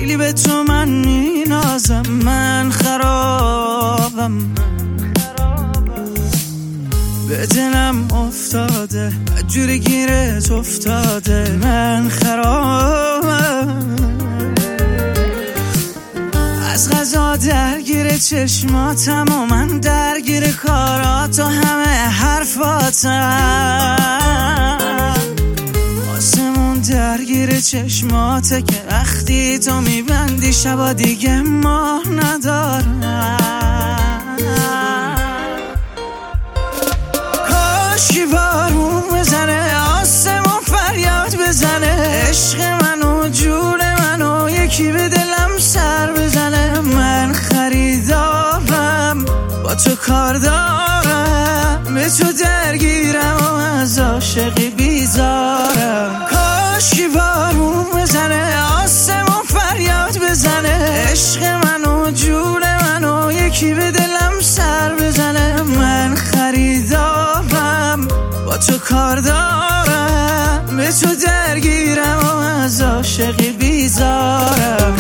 خیلی به تو من مینازم، من خرابم، به دلم افتاده جوری گیرت افتاده، من خرابم، از غذا درگیر چشماتم و من درگیر کارات و همه حرفاتم، آسمون درگیر چشماته که وقتی تو میبندی شبا دیگه ماه ندارم. کاشکی بارون بزنه آسمون فریاد بزنه، عشق منو جون منو یکی به دلم سر بزنه، من خریدارم با تو کار دارم، به تو درگیرم و از عاشقی بیزارم. کاشکی بارون بزنه آسمون فریاد بزنه، عشق منو جون منو یکی به دلم سر بزنه، من خریدارم با تو کار دارم، به تو درگیرم و از عاشقی بیزارم.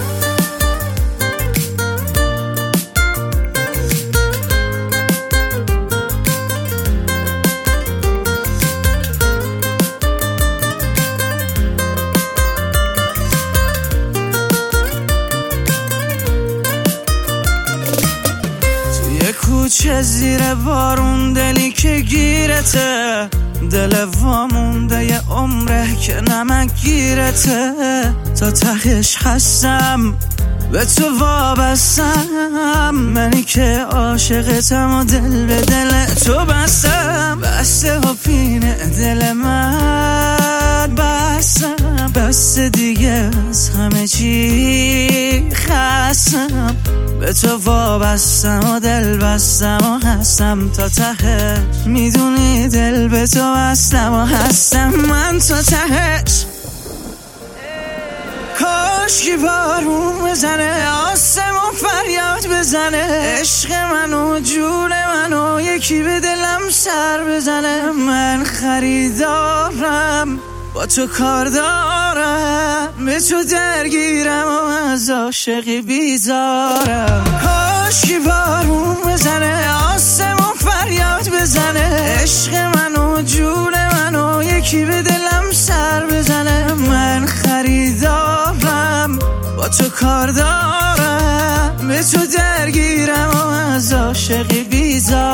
کوچه زیر بارون دلی که گیرته، دل وامونده یه عمره که نمک گیرته، تا تهش هستم به تو وابستم، منی که عاشقتم و دل به دل تو بستم، بسته و پینه دل من بستم، بسته دیگه از همه چی خستم، به تو وابستم و دل بستم و هستم تا تهش، میدونی دل به تو بستم و هستم من تا تهش. کاشکی بارون بزنه آسمون فریاد بزنه، عشق منو جون منو یکی به دلم سر بزنه، من خریدارم با تو کار دارم، به تو درگیرم و از عاشقی بیزارم. کاشکی بارون بزنه آسمون فریاد بزنه، عشق منو جون منو یکی به دلم سر بزنه، من خریدارم با تو کار دارم، به تو درگیرم و از عاشقی بیزارم.